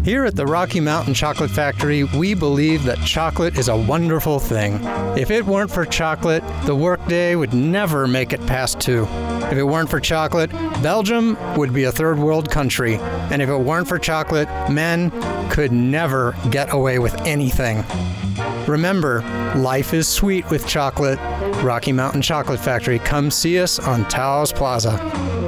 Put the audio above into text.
Here at the Rocky Mountain Chocolate Factory, we believe that chocolate is a wonderful thing. If it weren't for chocolate, the workday would never make it past 2. If it weren't for chocolate, Belgium would be a third world country. And if it weren't for chocolate, men could never get away with anything. Remember, life is sweet with chocolate. Rocky Mountain Chocolate Factory. Come see us on Taos Plaza.